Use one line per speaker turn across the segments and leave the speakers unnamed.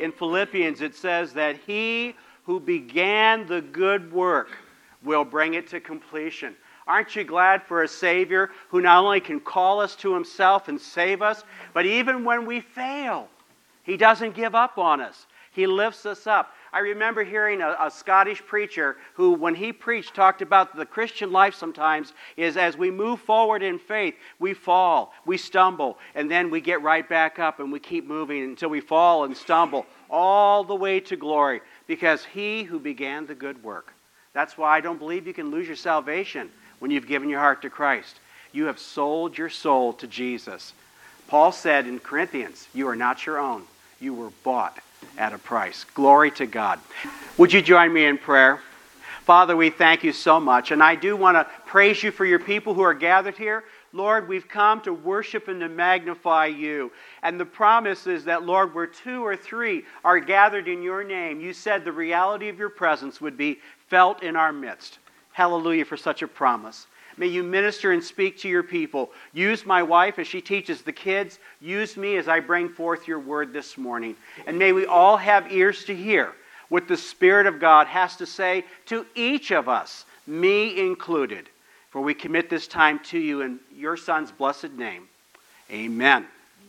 in Philippians, it says that he who began the good work will bring it to completion. Aren't you glad for a Savior who not only can call us to himself and save us, but even when we fail, he doesn't give up on us. He lifts us up. I remember hearing a Scottish preacher who, when he preached, talked about the Christian life sometimes is as we move forward in faith, we fall, we stumble, and then we get right back up and we keep moving until we fall and stumble all the way to glory, because he who began the good work. That's why I don't believe you can lose your salvation when you've given your heart to Christ. You have sold your soul to Jesus. Paul said in Corinthians, you are not your own. You were bought at a price. Glory to God. Would you join me in prayer? Father, we thank you so much, and I do want to praise you for your people who are gathered here. Lord, we've come to worship and to magnify you. And the promise is that, Lord, where 2 or 3 are gathered in your name, you said the reality of your presence would be felt in our midst. Hallelujah for such a promise. May you minister and speak to your people. Use my wife as she teaches the kids. Use me as I bring forth your word this morning. And may we all have ears to hear what the Spirit of God has to say to each of us, me included. For we commit this time to you in your Son's blessed name. Amen.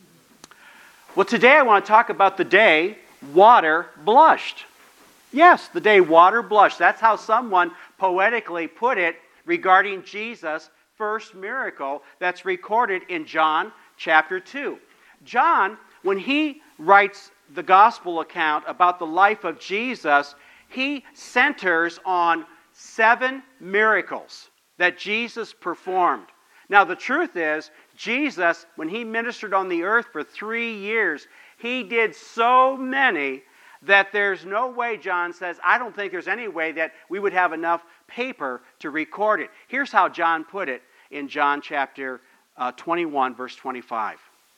Well, today I want to talk about the day water blushed. Yes, the day water blushed. That's how someone poetically put it regarding Jesus' first miracle that's recorded in John chapter 2. John, when he writes the gospel account about the life of Jesus, he centers on 7 miracles that Jesus performed. Now, the truth is, Jesus, when he ministered on the earth for 3 years, he did so many that there's no way, John says, I don't think there's any way that we would have enough paper to record it. Here's how John put it in John chapter 21, verse 25.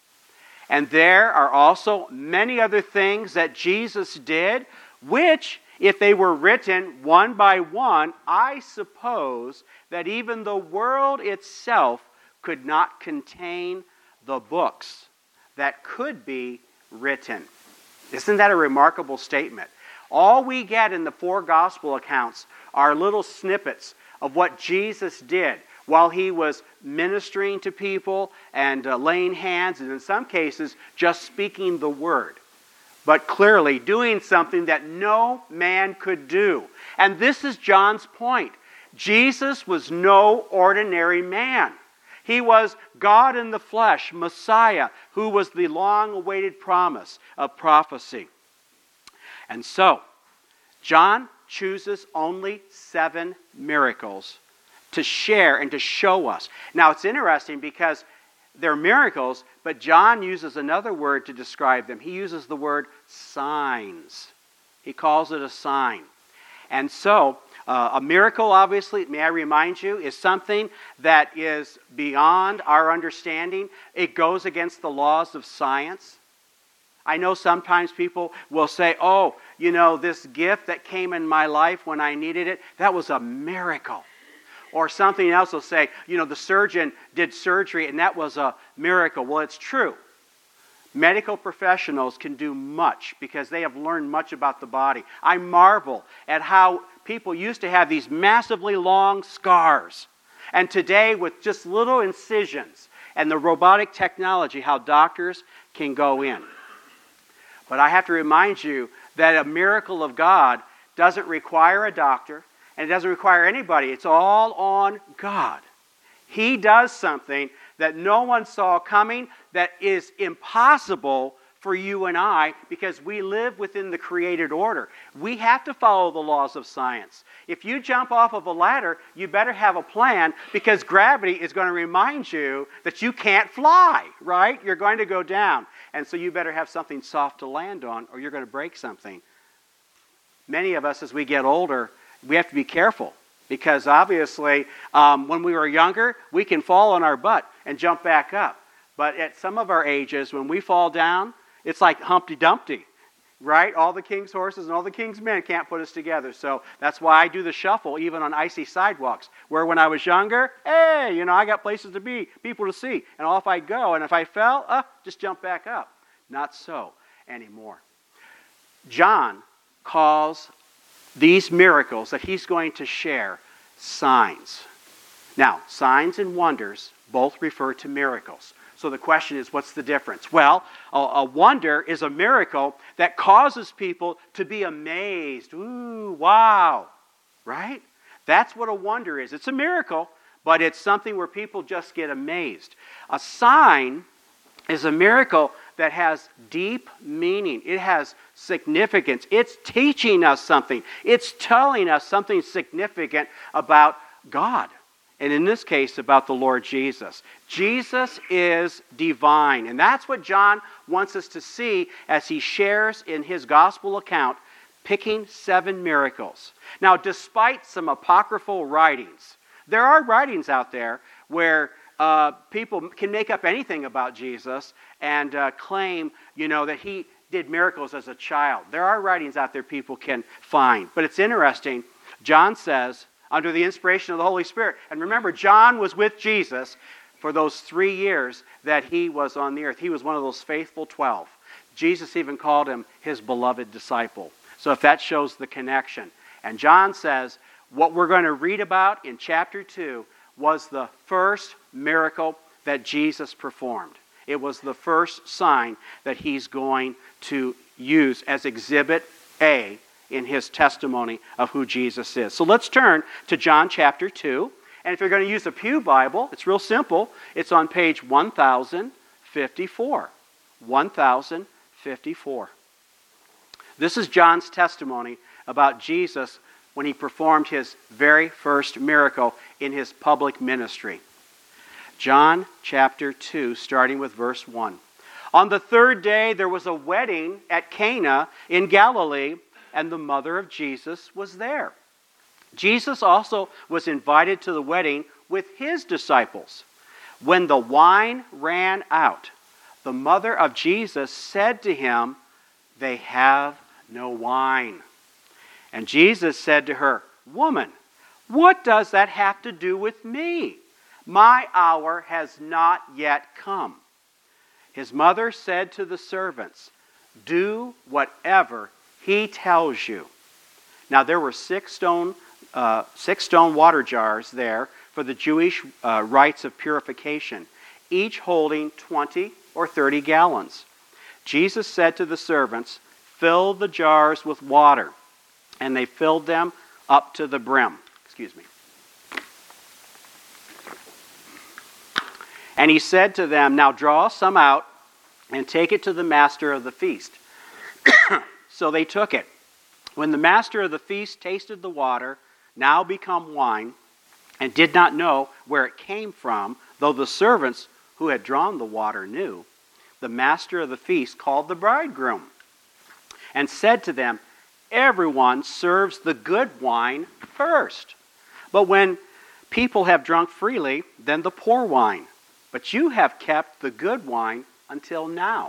And there are also many other things that Jesus did, which, if they were written one by one, I suppose that even the world itself could not contain the books that could be written. Isn't that a remarkable statement? All we get in the 4 gospel accounts are little snippets of what Jesus did while he was ministering to people and laying hands, and in some cases, just speaking the word. But clearly doing something that no man could do. And this is John's point. Jesus was no ordinary man. He was God in the flesh, Messiah, who was the long-awaited promise of prophecy. And so, John chooses only 7 miracles to share and to show us. Now, it's interesting because they're miracles, but John uses another word to describe them. He uses the word signs. He calls it a sign. And so, a miracle, obviously, may I remind you, is something that is beyond our understanding. It goes against the laws of science. I know sometimes people will say, oh, you know, this gift that came in my life when I needed it, that was a miracle. Or something else will say, you know, the surgeon did surgery and that was a miracle. Well, it's true. Medical professionals can do much because they have learned much about the body. I marvel at how people used to have these massively long scars. And today, with just little incisions and the robotic technology, how doctors can go in. But I have to remind you that a miracle of God doesn't require a doctor, and it doesn't require anybody. It's all on God. He does something that no one saw coming, that is impossible for you and I, because we live within the created order. We have to follow the laws of science. If you jump off of a ladder, you better have a plan, because gravity is going to remind you that you can't fly, right? You're going to go down. And so you better have something soft to land on, or you're going to break something. Many of us, as we get older, we have to be careful. Because obviously, when we were younger, we can fall on our butt and jump back up. But at some of our ages, when we fall down, it's like Humpty Dumpty, right? All the king's horses and all the king's men can't put us together. So that's why I do the shuffle even on icy sidewalks. Where when I was younger, hey, you know, I got places to be, people to see. And off I go. And if I fell, just jump back up. Not so anymore. John calls these miracles that he's going to share signs. Now, signs and wonders both refer to miracles. So the question is, what's the difference? Well, a wonder is a miracle that causes people to be amazed. Ooh, wow, right? That's what a wonder is. It's a miracle, but it's something where people just get amazed. A sign is a miracle that has deep meaning. It has significance. It's teaching us something. It's telling us something significant about God. And in this case, about the Lord Jesus. Jesus is divine. And that's what John wants us to see as he shares in his gospel account, picking 7 miracles. Now, despite some apocryphal writings, there are writings out there where people can make up anything about Jesus and claim, that he did miracles as a child. There are writings out there people can find. But it's interesting. John says, under the inspiration of the Holy Spirit. And remember, John was with Jesus for those 3 years that he was on the earth. He was one of those faithful 12. Jesus even called him his beloved disciple. So if that shows the connection. And John says, what we're going to read about in chapter 2 was the first miracle that Jesus performed. It was the first sign that he's going to use as Exhibit A in his testimony of who Jesus is. So let's turn to John chapter 2. And if you're going to use a Pew Bible, it's real simple. It's on page 1054. 1054. This is John's testimony about Jesus when he performed his very first miracle in his public ministry. John chapter 2, starting with verse 1. On the 3rd day there was a wedding at Cana in Galilee, and the mother of Jesus was there. Jesus also was invited to the wedding with his disciples. When the wine ran out, the mother of Jesus said to him, "They have no wine." And Jesus said to her, "Woman, what does that have to do with me? My hour has not yet come." His mother said to the servants, "Do whatever he tells you." Now there were 6 stone water jars there for the Jewish rites of purification, each holding 20 or 30 gallons. Jesus said to the servants, "Fill the jars with water." And they filled them up to the brim. And he said to them, "Now draw some out and take it to the master of the feast." So they took it. When the master of the feast tasted the water, now become wine, and did not know where it came from, though the servants who had drawn the water knew, the master of the feast called the bridegroom and said to them, "Everyone serves the good wine first, but when people have drunk freely, then the poor wine. But you have kept the good wine until now."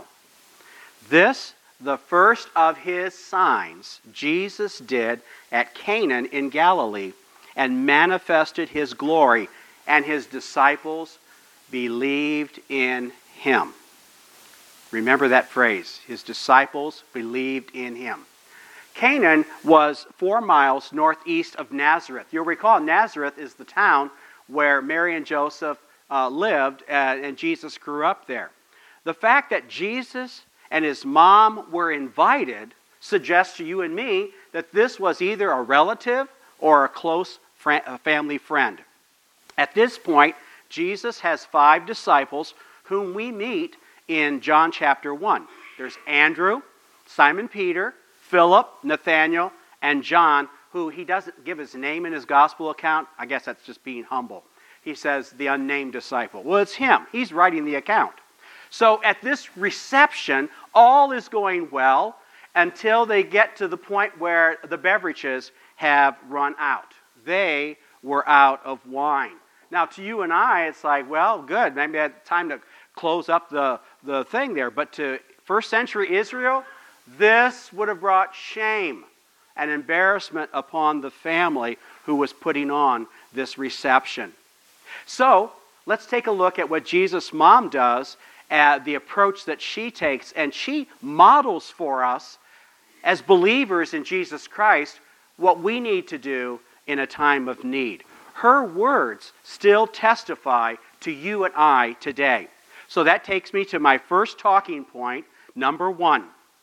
This, the first of his signs, Jesus did at Cana in Galilee, and manifested his glory, and his disciples believed in him. Remember that phrase, his disciples believed in him. Canaan was 4 miles northeast of Nazareth. You'll recall Nazareth is the town where Mary and Joseph lived, and Jesus grew up there. The fact that Jesus and his mom were invited suggests to you and me that this was either a relative or a close family friend. At this point, Jesus has 5 disciples whom we meet in John chapter 1. There's Andrew, Simon Peter, Philip, Nathanael, and John, who he doesn't give his name in his gospel account. I guess that's just being humble. He says the unnamed disciple. Well, it's him. He's writing the account. So at this reception, all is going well until they get to the point where the beverages have run out. They were out of wine. Now, to you and I, it's like, well, good. Maybe I had time to close up the thing there. But to first century Israel, this would have brought shame and embarrassment upon the family who was putting on this reception. So, let's take a look at what Jesus' mom does, the approach that she takes, and she models for us as believers in Jesus Christ, what we need to do in a time of need. Her words still testify to you and I today. So that takes me to my first talking point, number 1.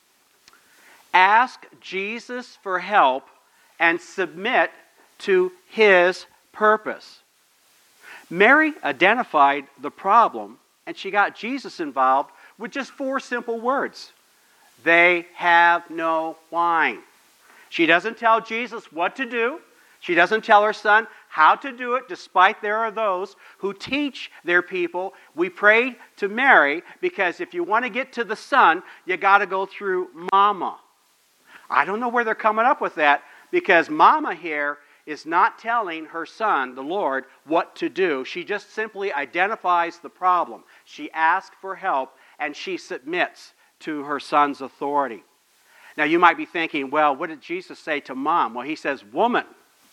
Ask Jesus for help and submit to His purpose. Mary identified the problem, and she got Jesus involved with just 4 simple words. They have no wine. She doesn't tell Jesus what to do. She doesn't tell her son how to do it, despite there are those who teach their people. We pray to Mary because if you want to get to the son, you got to go through Mama. I don't know where they're coming up with that, because Mama here is not telling her son, the Lord, what to do. She just simply identifies the problem. She asks for help, and she submits to her son's authority. Now you might be thinking, well, what did Jesus say to Mom? Well, He says, woman,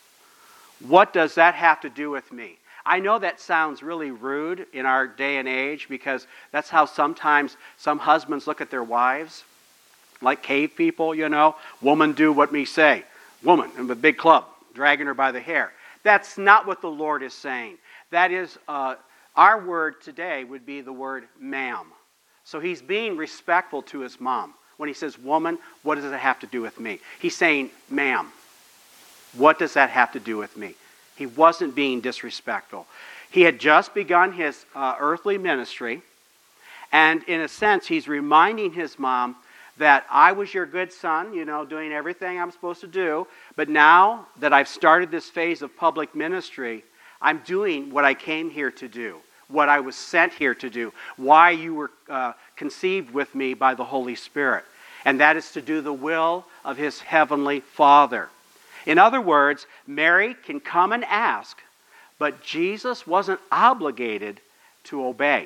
what does that have to do with me? I know that sounds really rude in our day and age, because that's how sometimes some husbands look at their wives, like cave people, Woman, do what me say. Woman, in the big club, dragging her by the hair. That's not what the Lord is saying. That is, our word today would be the word ma'am. So He's being respectful to His mom. When He says, woman, what does it have to do with me? He's saying, ma'am, what does that have to do with me? He wasn't being disrespectful. He had just begun His earthly ministry, and in a sense, He's reminding His mom that I was your good son, doing everything I'm supposed to do, but now that I've started this phase of public ministry, I'm doing what I came here to do, what I was sent here to do, why you were conceived with me by the Holy Spirit, and that is to do the will of His heavenly Father. In other words, Mary can come and ask, but Jesus wasn't obligated to obey.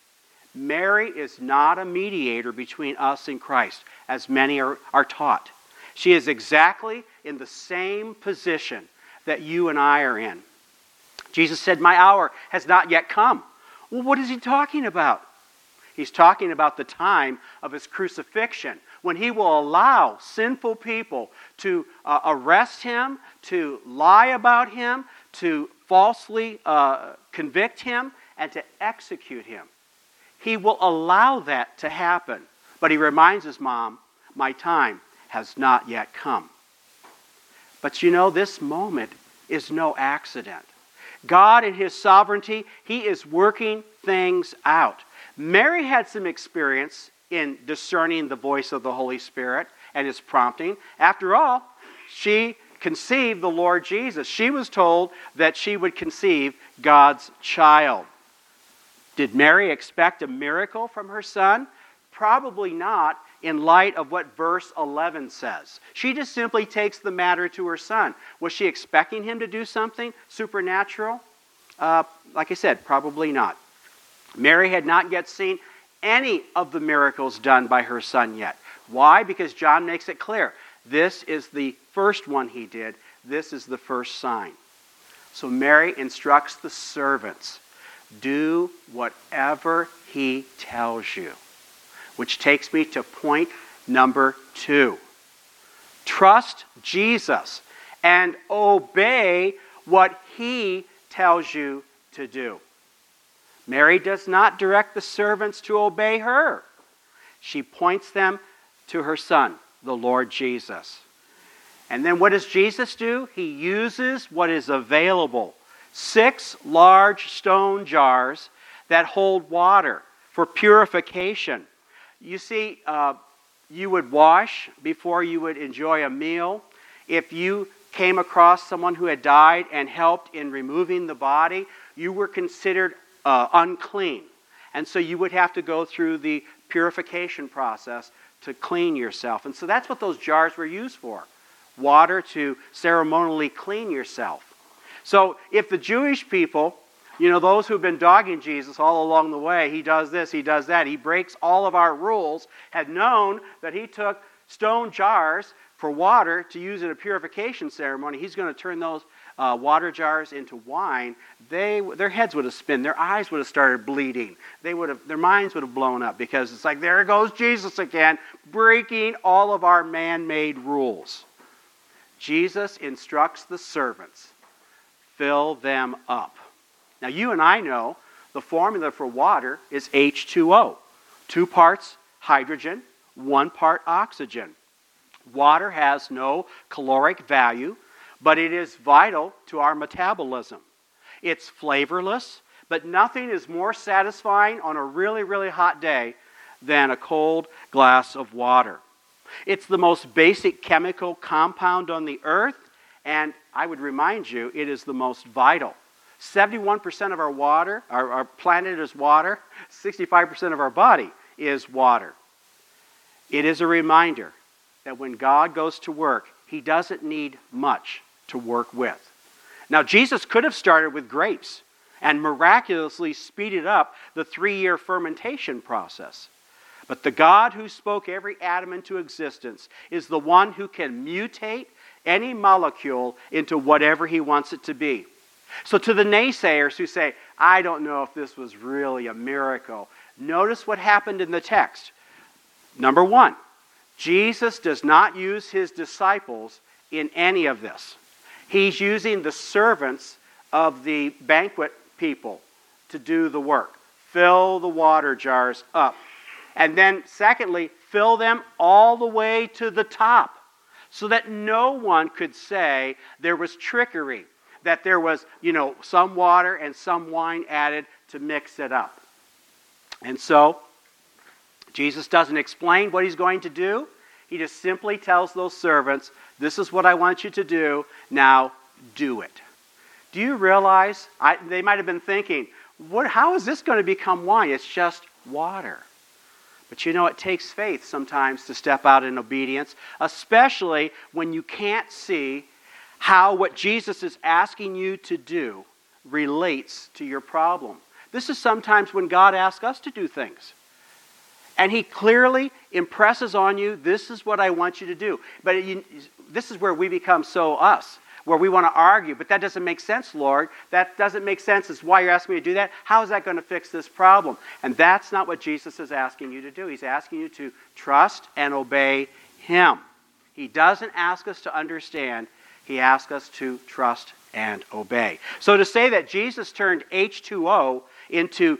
Mary is not a mediator between us and Christ, as many are taught. She is exactly in the same position that you and I are in. Jesus said, my hour has not yet come. Well, what is He talking about? He's talking about the time of His crucifixion, when He will allow sinful people to arrest Him, to lie about Him, to falsely convict Him, and to execute Him. He will allow that to happen. But He reminds His mom, my time has not yet come. But this moment is no accident. God in His sovereignty, He is working things out. Mary had some experience in discerning the voice of the Holy Spirit and His prompting. After all, she conceived the Lord Jesus. She was told that she would conceive God's child. Did Mary expect a miracle from her son? Probably not, in light of what verse 11 says. She just simply takes the matter to her son. Was she expecting him to do something supernatural? Like I said, probably not. Mary had not yet seen any of the miracles done by her son yet. Why? Because John makes it clear. This is the first one He did. This is the first sign. So Mary instructs the servants, do whatever He tells you. Which takes me to point number 2. Trust Jesus and obey what He tells you to do. Mary does not direct the servants to obey her. She points them to her son, the Lord Jesus. And then what does Jesus do? He uses what is available. 6 large stone jars that hold water for purification. You see, you would wash before you would enjoy a meal. If you came across someone who had died and helped in removing the body, you were considered unclean. And so you would have to go through the purification process to clean yourself. And so that's what those jars were used for. Water to ceremonially clean yourself. So if the Jewish people, those who've been dogging Jesus all along the way, He does this, He does that, He breaks all of our rules, had known that He took stone jars for water to use in a purification ceremony, he's going to turn those water jars into wine. Their heads would have spun. Their eyes would have started bleeding. Their minds would have blown up, because it's like, there goes Jesus again, breaking all of our man-made rules. Jesus instructs the servants, fill them up. Now, you and I know the formula for water is H2O. 2 parts hydrogen, 1 part oxygen. Water has no caloric value, but it is vital to our metabolism. It's flavorless, but nothing is more satisfying on a really, really hot day than a cold glass of water. It's the most basic chemical compound on the earth, and I would remind you, it is the most vital. 71% of our water, our planet is water, 65% of our body is water. It is a reminder that when God goes to work, he doesn't need much to work with. Now, Jesus could have started with grapes and miraculously speeded up the 3-year fermentation process. But the God who spoke every atom into existence is the one who can mutate any molecule into whatever he wants it to be. So to the naysayers who say, I don't know if this was really a miracle, notice what happened in the text. Number 1, Jesus does not use his disciples in any of this. He's using the servants of the banquet people to do the work. Fill the water jars up. And then, secondly, fill them all the way to the top, so that no one could say there was trickery, that there was, some water and some wine added to mix it up. And so, Jesus doesn't explain what he's going to do. He just simply tells those servants, this is what I want you to do, now do it. Do you realize, they might have been thinking, how is this going to become wine? It's just water. But it takes faith sometimes to step out in obedience, especially when you can't see how what Jesus is asking you to do relates to your problem. This is sometimes when God asks us to do things. And he clearly impresses on you, this is what I want you to do. But this is where we become so us, where we want to argue. But that doesn't make sense, Lord. That doesn't make sense. It's why you're asking me to do that. How is that going to fix this problem? And that's not what Jesus is asking you to do. He's asking you to trust and obey him. He doesn't ask us to understand. He asks us to trust and obey. So to say that Jesus turned H2O into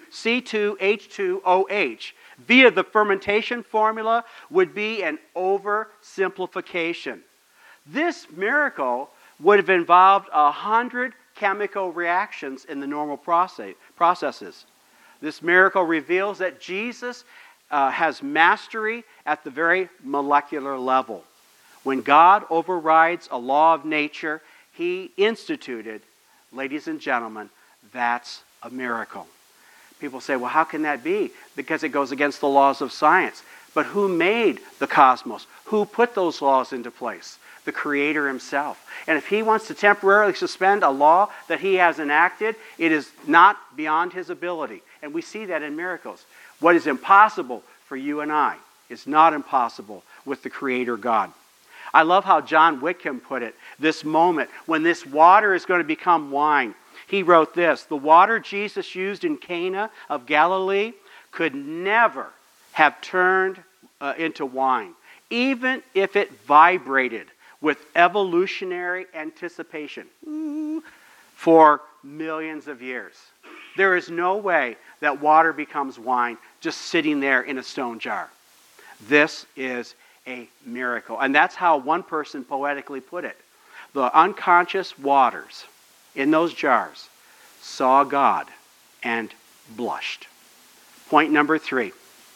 C2H2OH via the fermentation formula would be an oversimplification. This miracle would have involved 100 chemical reactions in the normal processes. This miracle reveals that Jesus has mastery at the very molecular level. When God overrides a law of nature, he instituted, ladies and gentlemen, that's a miracle. People say, well, how can that be? Because it goes against the laws of science. But who made the cosmos? Who put those laws into place? The Creator himself. And if he wants to temporarily suspend a law that he has enacted, it is not beyond his ability. And we see that in miracles. What is impossible for you and I is not impossible with the Creator God. I love how John Whitcomb put it, this moment when this water is going to become wine. He wrote this, the water Jesus used in Cana of Galilee could never have turned into wine, even if it vibrated with evolutionary anticipation for millions of years. There is no way that water becomes wine just sitting there in a stone jar. This is a miracle. And that's how one person poetically put it. The unconscious waters in those jars saw God and blushed. Point number 3.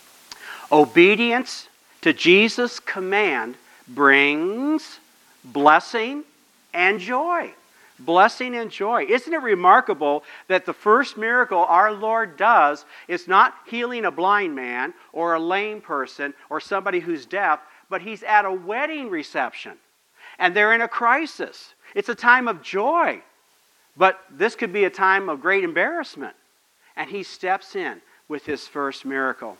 Obedience to Jesus' command brings blessing and joy. Blessing and joy. Isn't it remarkable that the first miracle our Lord does is not healing a blind man or a lame person or somebody who's deaf, but he's at a wedding reception. And they're in a crisis. It's a time of joy. But this could be a time of great embarrassment. And he steps in with his first miracle.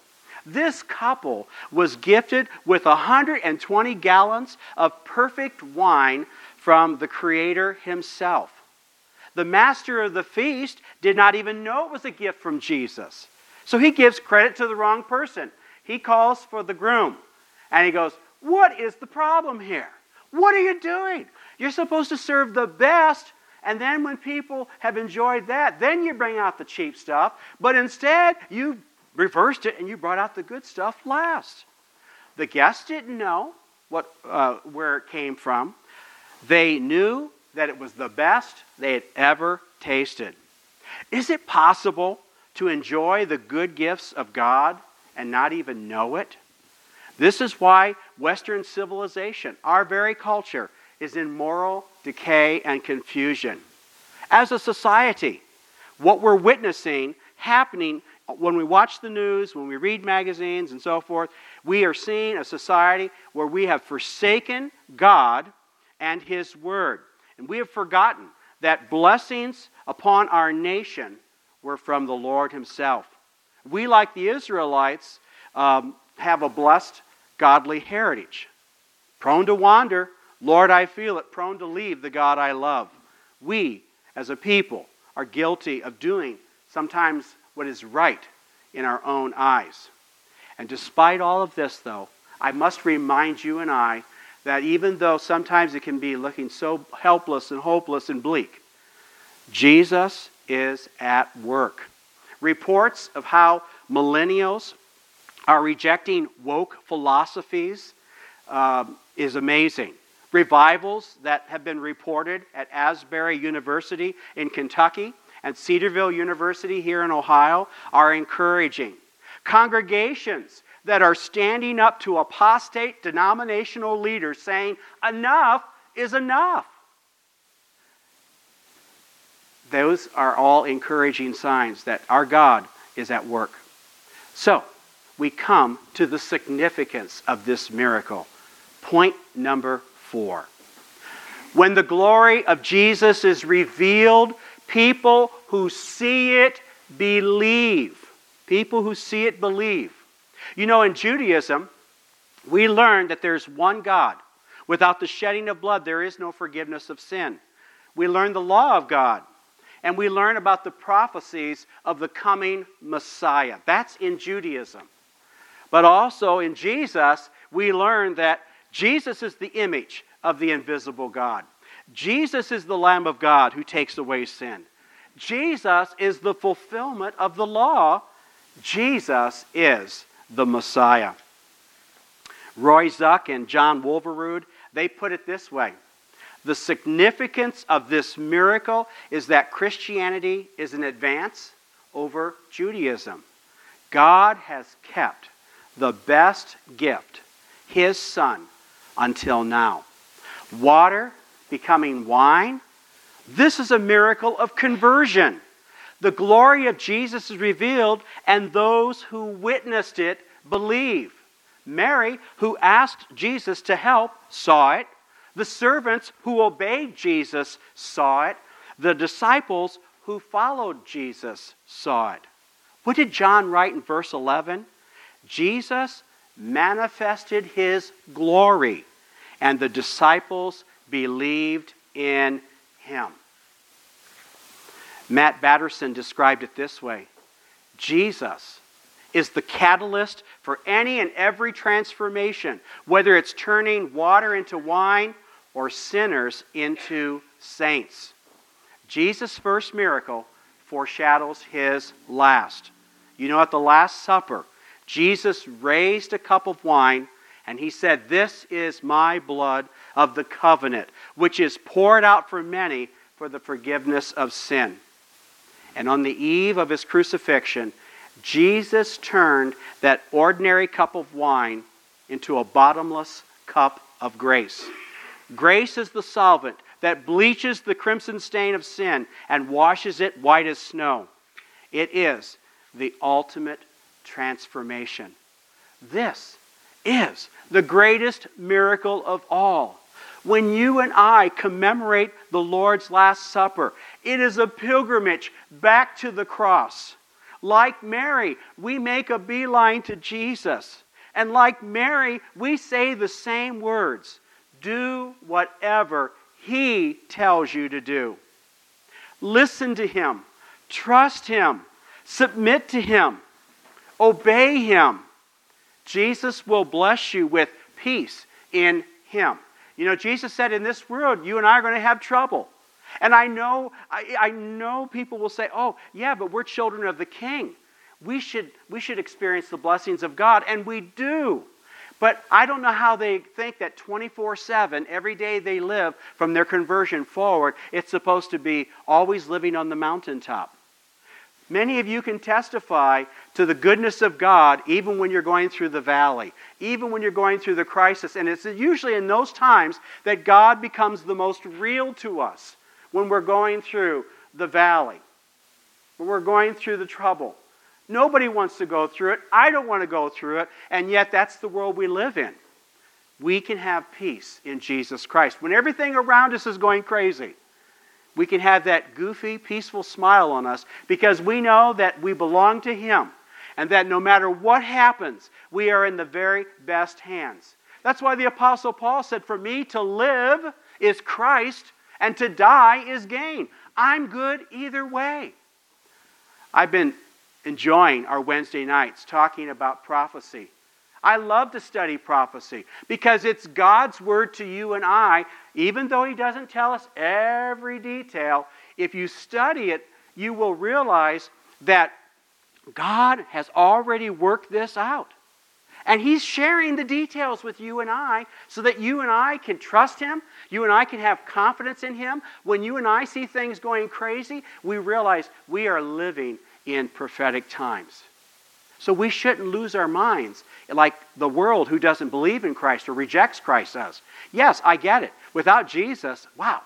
This couple was gifted with 120 gallons of perfect wine from the Creator himself. The master of the feast did not even know it was a gift from Jesus. So he gives credit to the wrong person. He calls for the groom. And he goes, "What is the problem here? What are you doing? You're supposed to serve the best, and then when people have enjoyed that, then you bring out the cheap stuff. But instead, you reversed it and you brought out the good stuff last." The guests didn't know where it came from. They knew that it was the best they had ever tasted. Is it possible to enjoy the good gifts of God and not even know it? This is why Western civilization, our very culture, is in moral decay and confusion. As a society, what we're witnessing happening when we watch the news, when we read magazines and so forth, we are seeing a society where we have forsaken God and His Word. And we have forgotten that blessings upon our nation were from the Lord Himself. We, like the Israelites, have a blessed, godly heritage. Prone to wander, Lord, I feel it, prone to leave the God I love. We, as a people, are guilty of doing sometimes what is right in our own eyes. And despite all of this, though, I must remind you and I that even though sometimes it can be looking so helpless and hopeless and bleak, Jesus is at work. Reports of how millennials are rejecting woke philosophies is amazing. Revivals that have been reported at Asbury University in Kentucky and Cedarville University here in Ohio are encouraging. Congregations that are standing up to apostate denominational leaders saying, enough is enough. Those are all encouraging signs that our God is at work. So, we come to the significance of this miracle. Point number 4. When the glory of Jesus is revealed, people who see it believe. People who see it believe. You know, in Judaism, we learn that there's one God. Without the shedding of blood, there is no forgiveness of sin. We learn the law of God. And we learn about the prophecies of the coming Messiah. That's in Judaism. But also in Jesus, we learn that Jesus is the image of the invisible God. Jesus is the Lamb of God who takes away sin. Jesus is the fulfillment of the law. Jesus is the Messiah. Roy Zuck and John Wolverud, they put it this way. The significance of this miracle is that Christianity is an advance over Judaism. God has kept the best gift, His Son, until now. Water becoming wine, this is a miracle of conversion. The glory of Jesus is revealed, and those who witnessed it believe. Mary, who asked Jesus to help, saw it. The servants who obeyed Jesus saw it. The disciples who followed Jesus saw it. What did John write in verse 11? Jesus manifested His glory, and the disciples believed in Him. Matt Batterson described it this way. Jesus is the catalyst for any and every transformation, whether it's turning water into wine or sinners into saints. Jesus' first miracle foreshadows His last. You know, at the Last Supper, Jesus raised a cup of wine and He said, "This is my blood of the covenant, which is poured out for many for the forgiveness of sin." And on the eve of His crucifixion, Jesus turned that ordinary cup of wine into a bottomless cup of grace. Grace is the solvent that bleaches the crimson stain of sin and washes it white as snow. It is the ultimate transformation. This is the greatest miracle of all. When you and I commemorate the Lord's Last Supper, it is a pilgrimage back to the cross. Like Mary, we make a beeline to Jesus. And like Mary, we say the same words. Do whatever He tells you to do. Listen to Him. Trust Him. Submit to Him. Obey Him. Jesus will bless you with peace in Him. You know, Jesus said, in this world, you and I are going to have trouble. And I know people will say, oh, yeah, but we're children of the King. We should experience the blessings of God, and we do. But I don't know how they think that 24/7, every day they live from their conversion forward, it's supposed to be always living on the mountaintop. Many of you can testify to the goodness of God even when you're going through the valley, even when you're going through the crisis. And it's usually in those times that God becomes the most real to us, when we're going through the valley, when we're going through the trouble. Nobody wants to go through it. I don't want to go through it. And yet that's the world we live in. We can have peace in Jesus Christ. When everything around us is going crazy, we can have that goofy, peaceful smile on us because we know that we belong to Him and that no matter what happens, we are in the very best hands. That's why the Apostle Paul said, for me to live is Christ and to die is gain. I'm good either way. I've been enjoying our Wednesday nights talking about prophecy. I love to study prophecy because it's God's word to you and I, even though He doesn't tell us every detail. If you study it, you will realize that God has already worked this out. And He's sharing the details with you and I so that you and I can trust Him. You and I can have confidence in Him. When you and I see things going crazy, we realize we are living in prophetic times. So we shouldn't lose our minds like the world who doesn't believe in Christ or rejects Christ does. Yes, I get it. Without Jesus, wow,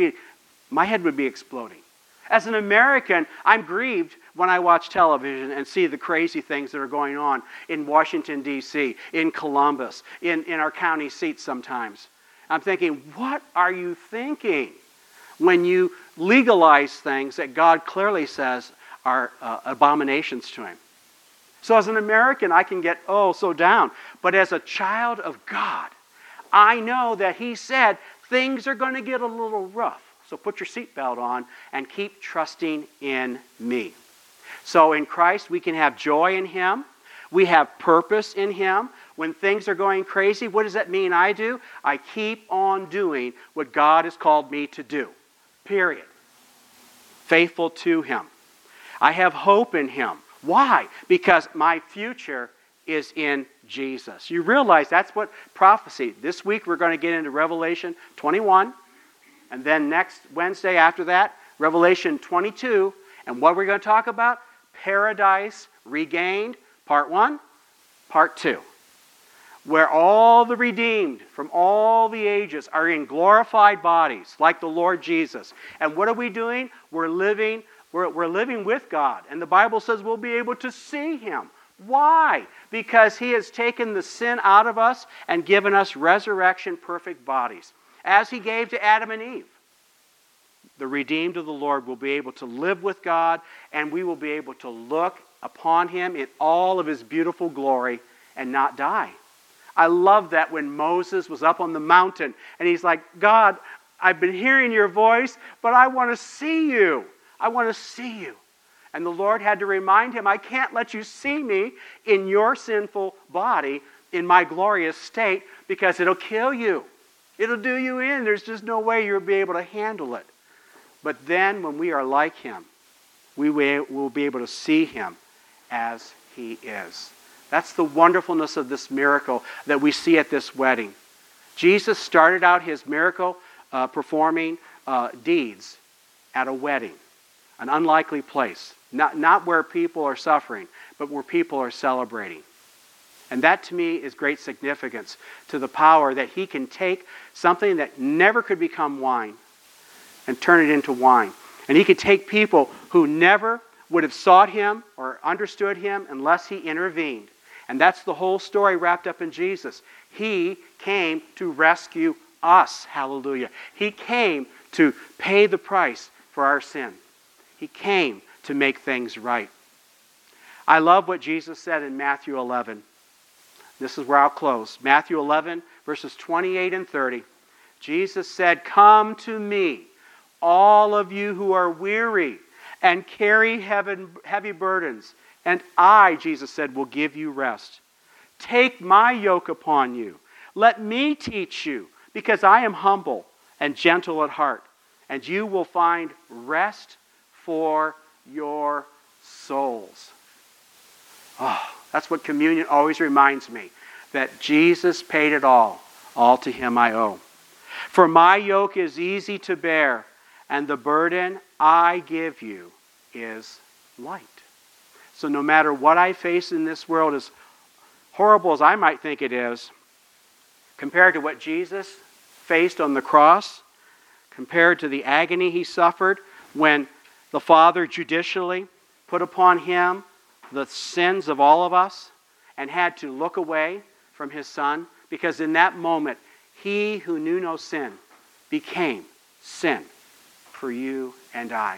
my head would be exploding. As an American, I'm grieved when I watch television and see the crazy things that are going on in Washington, D.C., in Columbus, in our county seats sometimes. I'm thinking, what are you thinking when you legalize things that God clearly says are abominations to Him? So as an American, I can get, so down. But as a child of God, I know that He said things are going to get a little rough. So put your seatbelt on and keep trusting in me. So in Christ, we can have joy in Him. We have purpose in Him. When things are going crazy, what does that mean I do? I keep on doing what God has called me to do. Period. Faithful to Him. I have hope in Him. Why? Because my future is in Jesus. You realize that's what prophecy. This week we're going to get into Revelation 21. And then next Wednesday after that, Revelation 22. And what we're going to talk about? Paradise Regained, Part 1, Part 2. Where all the redeemed from all the ages are in glorified bodies, like the Lord Jesus. And what are we doing? We're living with God. And the Bible says we'll be able to see Him. Why? Because He has taken the sin out of us and given us resurrection perfect bodies. As He gave to Adam and Eve. The redeemed of the Lord will be able to live with God, and we will be able to look upon Him in all of His beautiful glory and not die. I love that when Moses was up on the mountain, and he's like, God, I've been hearing your voice, but I want to see you. I want to see you. And the Lord had to remind him, I can't let you see me in your sinful body, in my glorious state, because it'll kill you. It'll do you in. There's just no way you'll be able to handle it. But then when we are like Him, we will be able to see Him as He is. That's the wonderfulness of this miracle that we see at this wedding. Jesus started out His miracle performing deeds at a wedding, an unlikely place. Not where people are suffering, but where people are celebrating. And that to me is great significance to the power that He can take something that never could become wine and turn it into wine. And He could take people who never would have sought Him or understood Him unless He intervened. And that's the whole story wrapped up in Jesus. He came to rescue us. Hallelujah. He came to pay the price for our sin. He came to make things right. I love what Jesus said in Matthew 11. This is where I'll close. Matthew 11, verses 28 and 30. Jesus said, "Come to me, all of you who are weary and carry heavy burdens, and I," Jesus said, "will give you rest. Take my yoke upon you. Let me teach you, because I am humble and gentle at heart, and you will find rest for your souls." Oh, that's what communion always reminds me, that Jesus paid it all. All to him I owe. "For my yoke is easy to bear, and the burden I give you is light." So no matter what I face in this world, as horrible as I might think it is, compared to what Jesus faced on the cross, compared to the agony he suffered when the Father judicially put upon him the sins of all of us and had to look away from his Son, because in that moment, he who knew no sin became sin for you and I.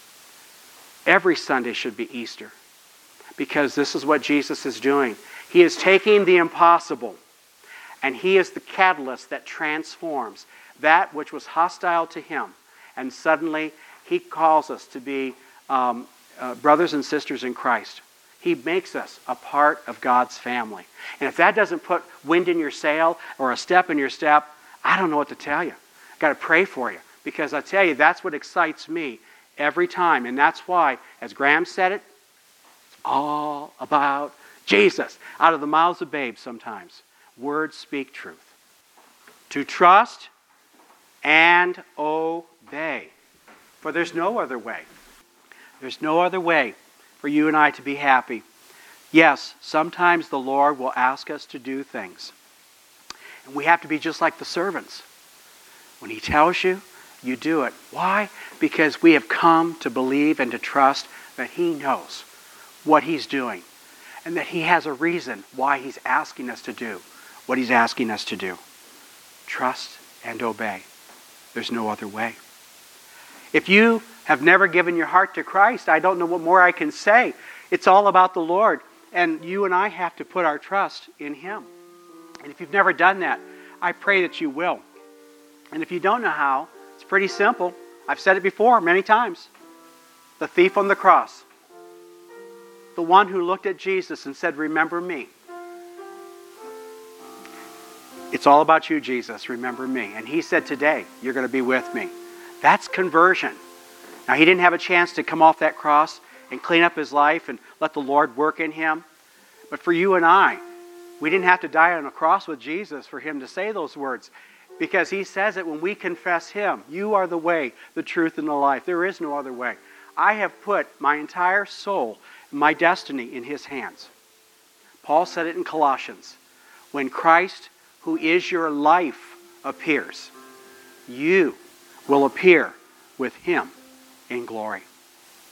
Every Sunday should be Easter, because this is what Jesus is doing. He is taking the impossible, and he is the catalyst that transforms that which was hostile to him. And suddenly, he calls us to be brothers and sisters in Christ. He makes us a part of God's family. And if that doesn't put wind in your sail or a step in your step, I don't know what to tell you. I've got to pray for you, because I tell you, that's what excites me every time. And that's why, as Graham said it, it's all about Jesus. Out of the mouths of babes sometimes, words speak truth. To trust and obey. For there's no other way. There's no other way for you and I to be happy. Yes, sometimes the Lord will ask us to do things. And we have to be just like the servants. When he tells you, you do it. Why? Because we have come to believe and to trust that he knows what he's doing, and that he has a reason why he's asking us to do what he's asking us to do. Trust and obey. There's no other way. If you have never given your heart to Christ, I don't know what more I can say. It's all about the Lord, and you and I have to put our trust in him. And if you've never done that, I pray that you will. And if you don't know how, it's pretty simple. I've said it before many times. The thief on the cross. The one who looked at Jesus and said, "Remember me." It's all about you, Jesus. Remember me. And he said, "Today, you're going to be with me." That's conversion. Now, he didn't have a chance to come off that cross and clean up his life and let the Lord work in him. But for you and I, we didn't have to die on a cross with Jesus for him to say those words, because he says it when we confess him. You are the way, the truth, and the life. There is no other way. I have put my entire soul, my destiny, in his hands. Paul said it in Colossians. When Christ, who is your life, appears, you will appear with him in glory.